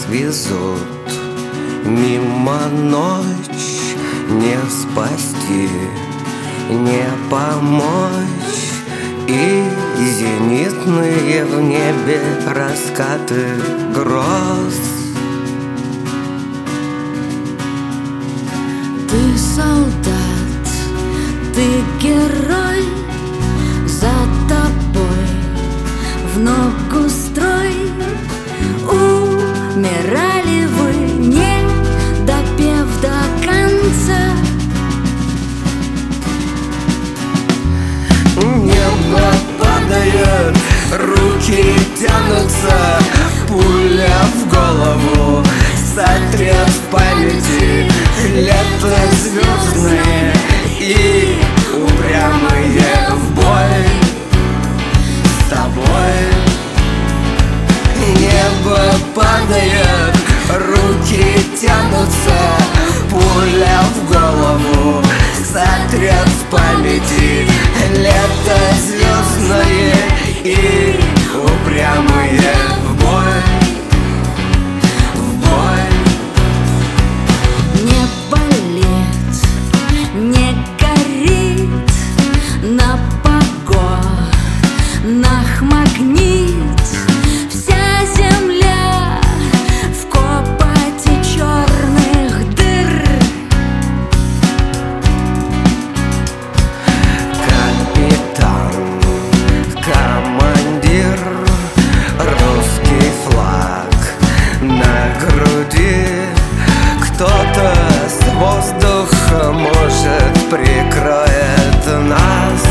везут мимо ночь, не спасти, не помочь. И зенитные в небе раскаты гроз. Ты солдат, ты герой, за тобой в ногу строй. Умирали вы, не допев до конца. Небо падает, руки тянутся, пуля в голову сотрет в памяти. Лето звездное и упрямые в бой с тобой. Небо падает, руки тянутся, пуля в голову сотрет в памяти. Лето звездное и упрямые в бой, в бой. Не болит, не горит, на погонах магнит. Вся земля в копоти черных дыр. Капитан, командир, русский флаг на груди. Кто-то с воздуха, может, прикроет нас.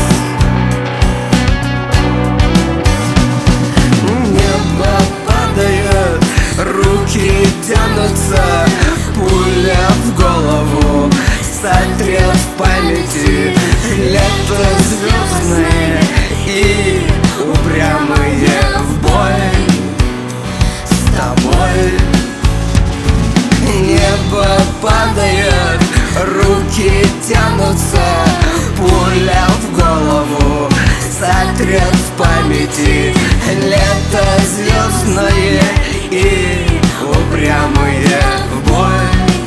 Небо падает, руки тянутся, пуля в голову сотрет в памяти. Лето звездное и упрямые в бой с тобой. Небо падает, руки тянутся, пуля в голову сотрет в памяти. Лето звездное и упрямые в бой,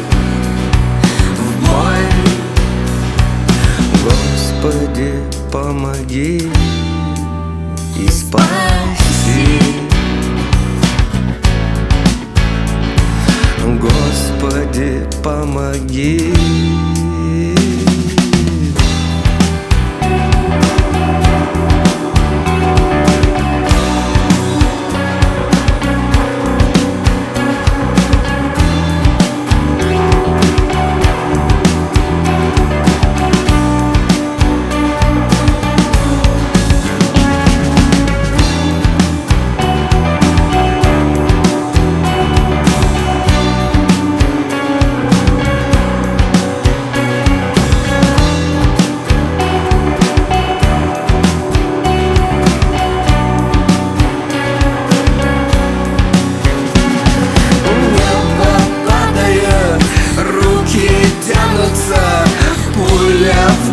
в бой. Господи, помоги и спаси. Господи, помоги. Пуля в